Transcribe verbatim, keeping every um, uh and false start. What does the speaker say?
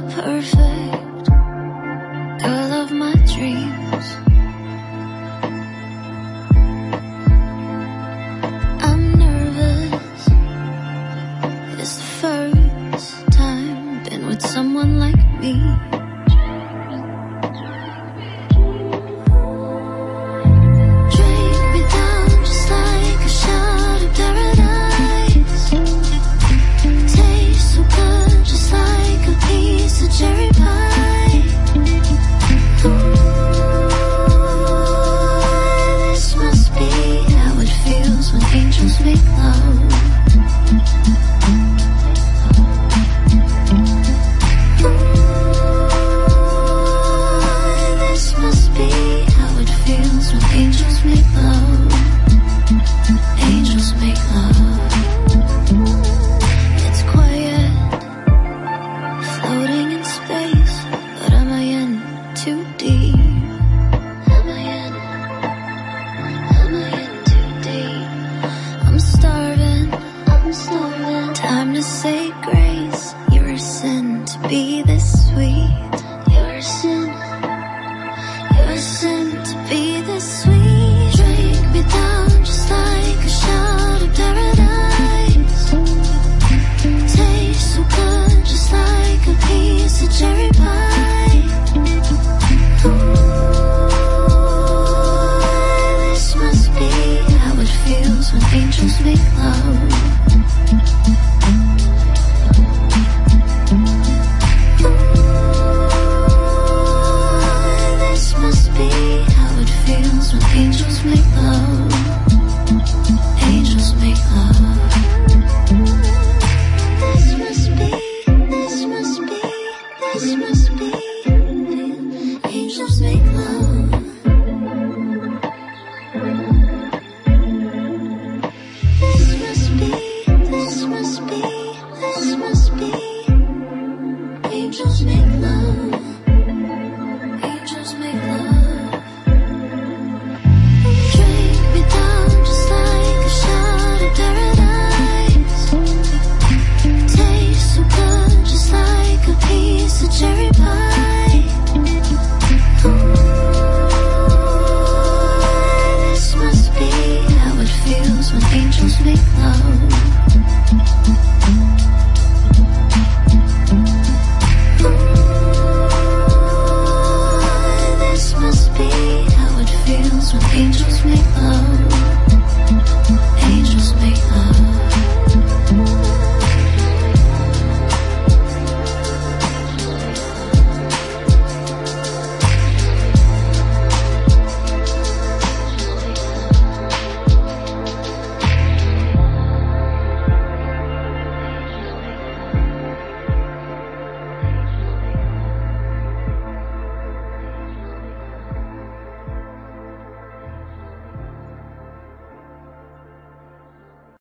perfect girl of my dreams. I'm nervous, it's the first time been with someone like me. Cherry pie. Ooh, this must be how it feels when angels make love. Ooh, this must be how it feels when angels make love. Angels make love. It's quiet, floating in space, but am I in too deep? Am I in? Am I in too deep? I'm starving, I'm starving. Time to say grace. You're a sin to be this sweet. You're a sin, you're a sin to be this sweet. Drink me down just like a shot of paradise. Taste so good just like a piece of cherry pie. Ooh, this must be how it feels when angels make love. Ooh, this must be how it feels when angels make love. Angels make love. This must be, this must be, this must be, angels make love. This must be, this must be, this must be, angels make love.